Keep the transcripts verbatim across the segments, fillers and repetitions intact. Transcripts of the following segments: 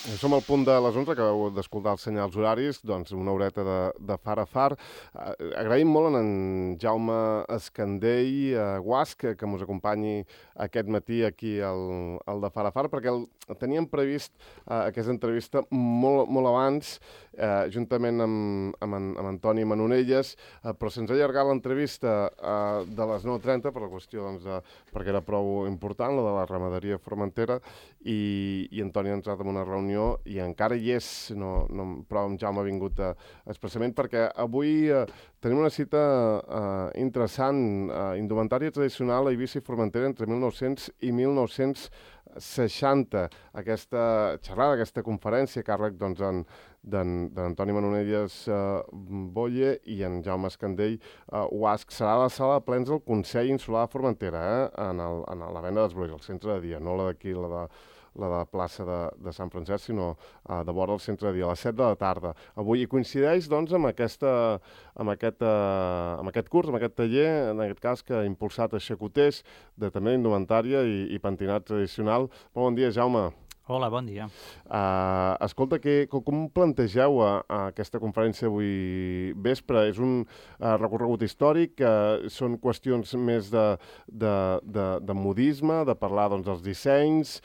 Som al punt de les onze, acabeu d'escoltar els senyals horaris, doncs una horeta de, de far a far. Uh, agraïm molt a en Jaume Escandell, uh, Guasc, que, que mos acompanyi aquest matí aquí al, al de far a far, perquè el, teníem previst uh, aquesta entrevista molt, molt abans, uh, juntament amb, amb, en, amb Antoni Manonelles, uh, però se'ns ha allargat l'entrevista uh, de les nou trenta per la qüestió, doncs, de, perquè era prou important, la de la ramaderia Formentera, i, i Antoni ha entrat en una reunió i encara hi és, no, no, però en Jaume ha vingut uh, expressament perquè avui uh, tenim una cita uh, interessant, uh, indumentària tradicional a Eivissa i Formentera entre mil nou-cents i mil nou-cents seixanta. Aquesta xerrada, aquesta conferència, càrrec doncs, en, d'Antoni Manonelles uh, Boye i en Jaume Escandell uh, Guasc. Serà a la sala de plens del Consell Insular de Formentera, eh? en, el, en la venda d'Esbroix, al centre de dia, no la d'aquí, la de la de plaça de, de Sant Francesc, sinó uh, de vora al centre de dia, a les set de la tarda. Avui hi coincideix, doncs, amb, aquesta, amb, aquest, uh, amb aquest curs, amb aquest taller, en aquest cas, que ha impulsat a Xacoters, de també indumentària i, i pentinat tradicional. Molt bon dia, Jaume. Hola, bon dia. Uh, escolta, que, com plantegeu a, a aquesta conferència avui vespre? És un uh, recorregut històric, uh, són qüestions més de, de, de, de modisme, de parlar doncs, dels dissenys.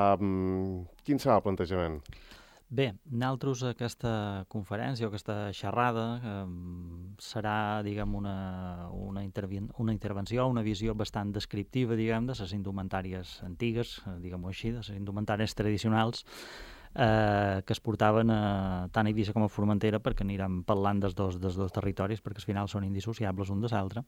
Um, quin serà el plantejament? Bé, nosaltres aquesta conferència o aquesta xerrada eh, serà, diguem, una, una, interven una intervenció, una visió bastant descriptiva, diguem, de les indumentàries antigues, eh, diguem-ho així, de les indumentàries tradicionals, eh, que es portaven a, tant a Eivissa com a Formentera, perquè anirem parlant dels dos, dels dos territoris, perquè al final són indissociables un de l'altre.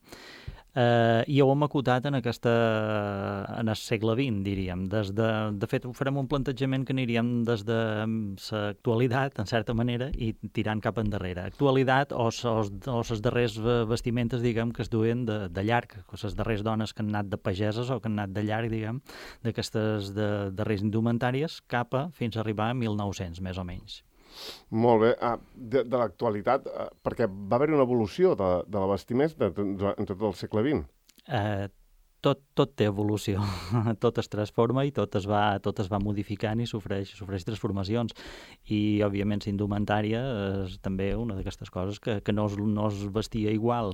Eh, I ho hem acotat en, aquesta, en el segle vint, diríem. Des de, de fet, farem un plantejament que aniríem des de l'actualitat, en certa manera, i tirant cap endarrere. Actualitat o les darreres vestimentes, diguem, que es duen de, de llarg, les darreres dones que han anat de pageses o que han anat de llarg, diguem, d'aquestes de, darreres indumentàries, cap a fins a arribar a mil nou-cents, més o menys. Molt bé. Ah, de de l'actualitat, ah, perquè va haver-hi una evolució de, de la vestimenta en tot el segle vint. Eh, tot, tot té evolució, tot es transforma i tot es va, tot es va modificant i sofreix, sofreix transformacions. I, òbviament, l'indumentària és també una d'aquestes coses que, que no, es, no es vestia igual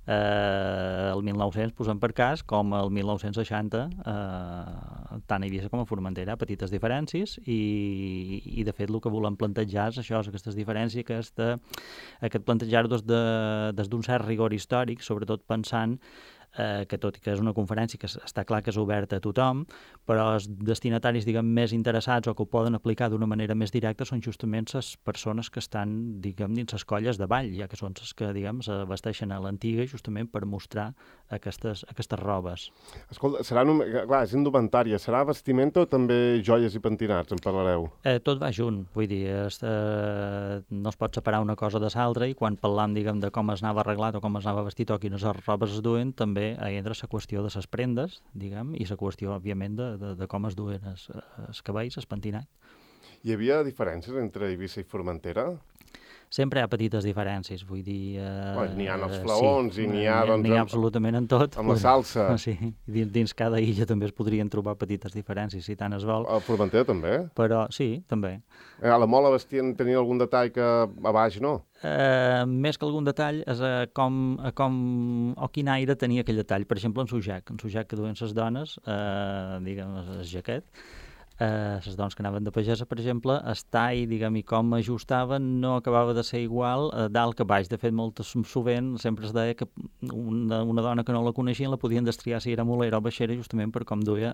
eh, el mil nou-cents, posem per cas, com el mil nou-cents seixanta, eh, tant a Eivissa com a Formentera, petites diferències, i, i de fet el que volem plantejar és això, aquestes diferències, aquesta, aquest plantejar-ho des de, des d'un cert rigor històric, sobretot pensant Eh, que tot i que és una conferència que està clar que és oberta a tothom, però els destinataris, diguem, més interessats o que ho poden aplicar d'una manera més directa són justament les persones que estan, diguem, dins les colles de ball, ja que són les que, diguem, se vesteixen a l'antiga justament per mostrar aquestes, aquestes robes. Escolta, serà un, clar, és indumentària, serà vestimenta o també joies i pentinats, en parlareu? Eh, tot va junt, vull dir, es, eh, no es pot separar una cosa de l'altra, i quan parlam, diguem, de com es anava arreglat o com es anava vestit o quines robes es duen, també hi entra la qüestió de les prendes, diguem, i la qüestió, òbviament, de, de, de com es duen els, els cabells, el pentinat. Hi havia diferències entre Eivissa i Formentera? Sempre hi ha petites diferències, vull dir... Eh, bueno, n'hi ha els flaons sí, i n'hi ha... Doncs, n'hi ha absolutament en tot. Amb la salsa. Sí, dins, dins cada illa també es podrien trobar petites diferències, si tant es vol. A Formentera també? Però sí, també. A la mola vestien, tenia algun detall que a baix no? Eh, més que algun detall és a com, a com o quin aire tenia aquell detall. Per exemple, en Sujac, en Sujac que duen les dones, eh, diguem, el jaquet, Eh, les dones que anaven de pagesa, per exemple, el tall, diguem, i com ajustaven no acabava de ser igual eh, dalt que baix. De fet, molt sovint sempre es deia que una, una dona que no la coneixien la podien destriar si era molera o baixera justament per com duia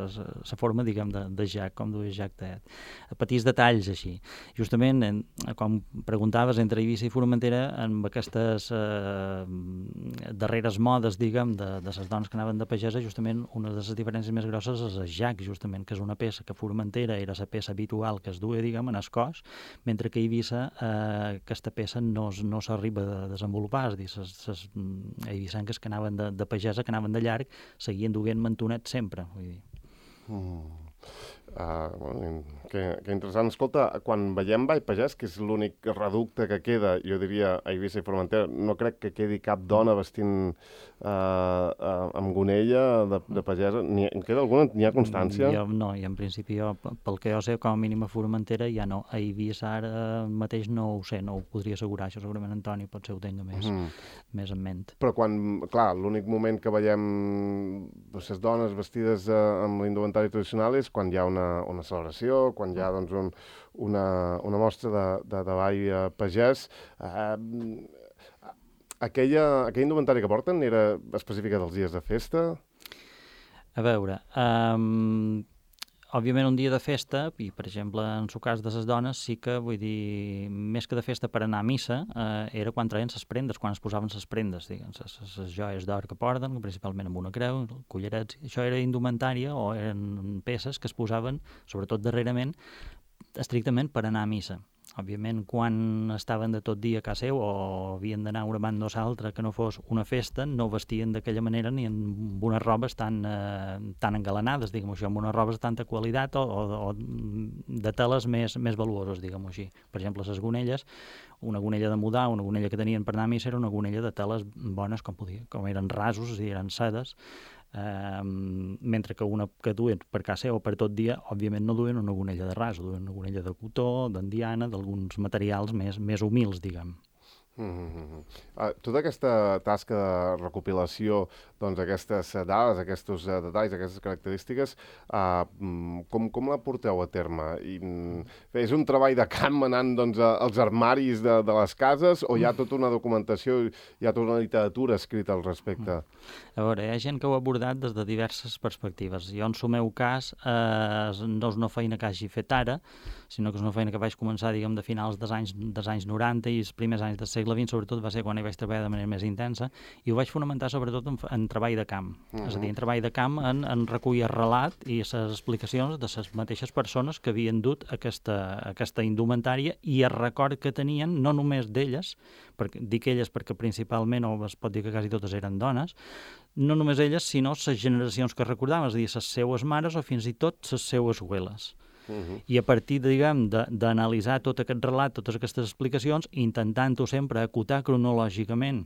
la forma, diguem, de, de jac, com duia jac tet. Petits detalls així. Justament, en, com preguntaves, entre Eivissa i Formentera, amb aquestes eh, darreres modes, diguem, de, de les dones que anaven de pagesa, justament una de les diferències més grosses és el jac, justament, que és una peça que Formentera era la peça habitual que es duia, diguem, en el cos, mentre que a Eivissa eh, aquesta peça no, no s'arriba a desenvolupar, és a dir, les eivissenques que anaven de, de pagesa, que anaven de llarg, seguien duent mantonet sempre, vull dir. Mm. Uh, bueno, que, que interessant. Escolta, quan veiem Vall Pagès, que és l'únic reducte que queda, jo diria, a Eivissa i Formentera, no crec que quedi cap dona vestint uh, uh, amb gonella de, de pagesa. N'hi en queda alguna? N'hi ha constància? Jo no, i en principi, jo, pel que jo sé, com a mínim a Formentera ja no. A Eivissa ara mateix no ho sé, no ho podria assegurar. Això segurament Antoni potser ho tenga més, mm. més en ment. Però quan, clar, l'únic moment que veiem les dones vestides uh, amb l'indumentari tradicional és quan hi ha una una celebració, quan hi ha doncs, un, una, una mostra de, de, de ball pagès. Eh, aquella, aquell indumentari que porten era específica dels dies de festa? A veure, um, òbviament un dia de festa, i per exemple en el cas de les dones sí que, vull dir, més que de festa per anar a missa, eh, era quan traien les prendes, quan es posaven les prendes, diguem, les joies d'or que porten, principalment amb una creu, collarets, això era indumentària o eren peces que es posaven, sobretot darrerament, estrictament per anar a missa. Òbviament, quan estaven de tot dia a casa seu o havien d'anar una banda o l'altra que no fos una festa, no vestien d'aquella manera ni amb unes robes tan, eh, tan engalanades, diguem-ho així, amb unes robes de tanta qualitat o, o, o de teles més, més valuoses, diguem-ho així. Per exemple, les gonelles, una gonella de mudar, una gonella que tenien per anar a missa era una gonella de teles bones, com, podia, com eren rasos, i eren sedes, Uh, mentre que una que duen per casa o per tot dia, òbviament no duen una gonella de ras, duen una gonella de cotó, d'indiana, d'alguns materials més, més humils, diguem. Mm-hmm. Uh, tota aquesta tasca de recopilació, doncs aquestes dades, aquests uh, detalls, aquestes característiques, uh, com, com la porteu a terme? I, bé, és un treball de camp anant doncs, als armaris de, de les cases o hi ha tota una documentació, hi ha tota una literatura escrita al respecte? A veure, hi ha gent que ho ha abordat des de diverses perspectives. Jo, en el meu cas, eh, no és una feina que hagi fet ara, sinó que és una feina que vaig començar, diguem, de finals dels anys, dels anys noranta i els primers anys del segle vint, sobretot va ser quan hi vaig treballar de manera més intensa, i ho vaig fonamentar sobretot en, en treball de camp. Uh-huh. És a dir, en treball de camp, en, en recollir el relat i les explicacions de les mateixes persones que havien dut aquesta, aquesta indumentària i el record que tenien, no només d'elles, perquè, dic elles perquè principalment, o es pot dir que quasi totes eren dones, no només elles, sinó les generacions que recordaven, és a dir, les seues mares o fins i tot les seues abueles. Uh-huh. I a partir, diguem, d'analitzar tot aquest relat, totes aquestes explicacions, intentant-ho sempre acotar cronològicament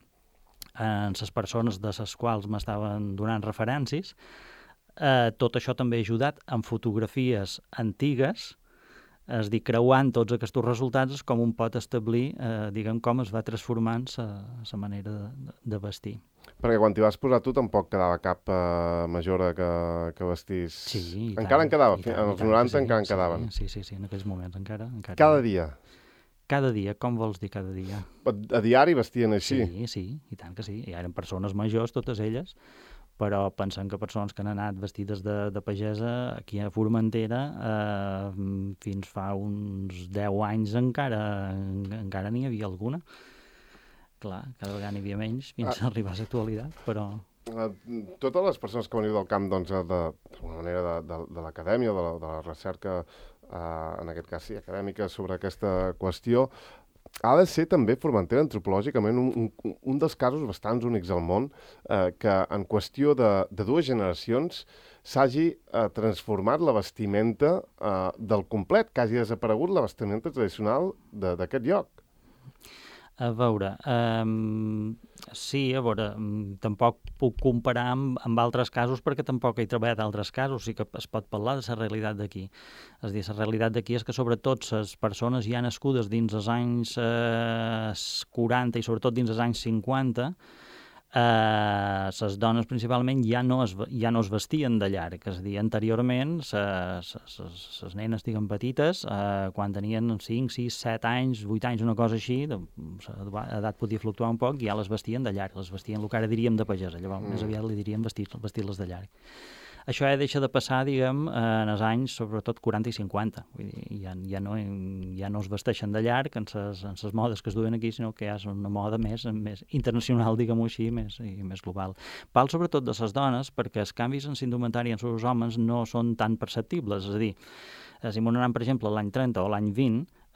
en les persones de les quals m'estaven donant referències, eh, tot això també ha ajudat amb fotografies antigues, és a dir, creuant tots aquests resultats és com un pot establir, eh, diguem, com es va transformant la manera de, de vestir. Perquè quan t'hi vas posar tu tampoc quedava cap uh, majora que, que vestís... Sí, encara tant, en quedava, tant, en els tant, noranta sí, encara en sí, quedaven. Sí, sí, sí, en aquells moments encara. encara cada dia? Cada dia, com vols dir cada dia? A, a diari vestien així? Sí, sí, i tant que sí. I eren persones majors, totes elles, però pensem que persones que han anat vestides de, de pagesa aquí a Formentera eh, fins fa uns deu anys encara encara n'hi havia alguna. Clar, cada vegada n'hi havia menys fins ah. a arribar a l'actualitat, però... Uh, totes les persones que veniu del camp, doncs, d'alguna manera de, de, de l'acadèmia, de, la, de la recerca, uh, en aquest cas sí, acadèmica, sobre aquesta qüestió, ha de ser també Formentera antropològicament un, un, un dels casos bastants únics al món eh, que en qüestió de, de dues generacions s'hagi eh, transformat la vestimenta eh, del complet, que hagi desaparegut la vestimenta tradicional d'aquest lloc. A veure, um, sí, a veure, um, tampoc puc comparar amb, amb altres casos perquè tampoc he treballat altres casos, sí que es pot parlar de la realitat d'aquí. És a dir, la realitat d'aquí és que sobretot les persones ja nascudes dins els anys eh, quaranta i sobretot dins els anys cinquanta, eh, les dones principalment ja no es, ja no es vestien de llarg, és a dir, anteriorment les nenes, diguem, petites, eh, quan tenien cinc, sis, set anys, vuit anys, una cosa així, l'edat podia fluctuar un poc, ja les vestien de llarg, les vestien el que ara diríem de pagesa, llavors mm. més aviat li diríem vestir-les vestir de llarg. Això ja deixa de passar, diguem, en els anys, sobretot quaranta i cinquanta. Vull dir, ja, ja, no, ja no es vesteixen de llarg en les modes que es duen aquí, sinó que ja és una moda més, més internacional, diguem-ho així, més, i més global. Val sobretot de les dones, perquè els canvis en l'indumentari en els homes no són tan perceptibles. És a dir, si m'ho anem, per exemple, l'any trenta o l'any vint,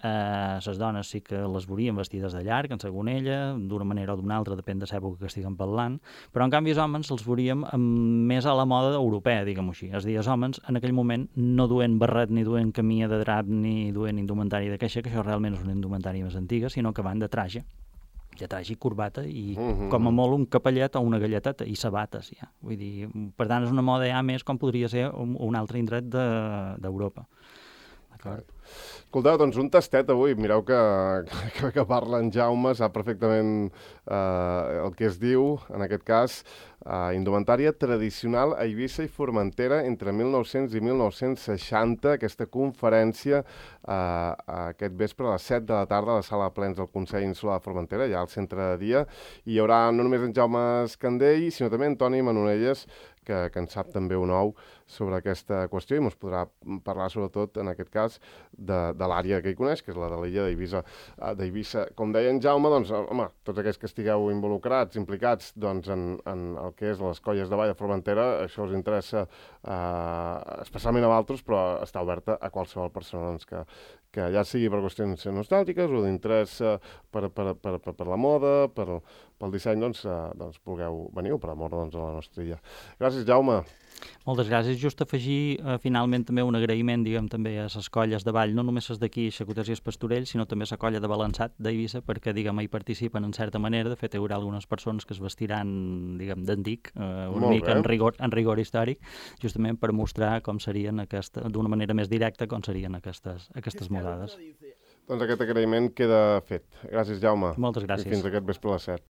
eh, les dones sí que les veurien vestides de llarg, en segonella, d'una manera o d'una altra, depèn de l'època que estiguem parlant, però en canvi els homes els veuríem amb, més a la moda europea, diguem-ho així. És a dir, els homes en aquell moment no duen barret, ni duen camia de drap, ni duen indumentari de queixa, que això realment és una indumentària més antiga, sinó que van de traje, de traje i corbata, i mm-hmm. com a molt un capellet o una galleteta, i sabates, ja. Vull dir, per tant, és una moda ja més com podria ser un, un altre indret d'Europa. De, D'acord? Escolteu, doncs un tastet avui. Mireu que, que, que parla en Jaume, sap perfectament eh, el que es diu, en aquest cas, eh, indumentària tradicional a Eivissa i Formentera entre mil nou-cents i mil nou-cents seixanta, aquesta conferència eh, aquest vespre a les set de la tarda a la sala de plens del Consell Insular de Formentera, ja al centre de dia. I hi haurà no només en Jaume Escandell, sinó també en Toni Manonelles, que, que en sap també un ou sobre aquesta qüestió i ens podrà parlar sobretot, en aquest cas, de, de l'àrea que hi coneix, que és la de l'illa d'Eivissa. d'Eivissa. Com deia en Jaume, doncs, home, tots aquells que estigueu involucrats, implicats doncs, en, en el que és les colles de Vall de Formentera, això us interessa eh, especialment a vosaltres, però està oberta a qualsevol persona doncs, que, que ja sigui per qüestions nostàlgiques o d'interès per, per, per, per, per la moda, per, pel disseny, doncs, eh, doncs vulgueu venir per amor doncs, a la nostra illa. Gràcies, Jaume. Moltes gràcies. Just afegir eh, finalment també un agraïment, diguem, també a les colles de Vall, no només les d'aquí, Xacoters i els Pastorells, sinó també a la colla de Balançat d'Eivissa, perquè, diguem, hi participen en certa manera. De fet, hi haurà algunes persones que es vestiran, diguem, d'antic, eh, una Molt mica bé. en rigor, en rigor històric, justament per mostrar com serien aquesta, d'una manera més directa, com serien aquestes, aquestes modades. Doncs aquest agraïment queda fet. Gràcies, Jaume. Moltes gràcies. I fins aquest vespre a les set.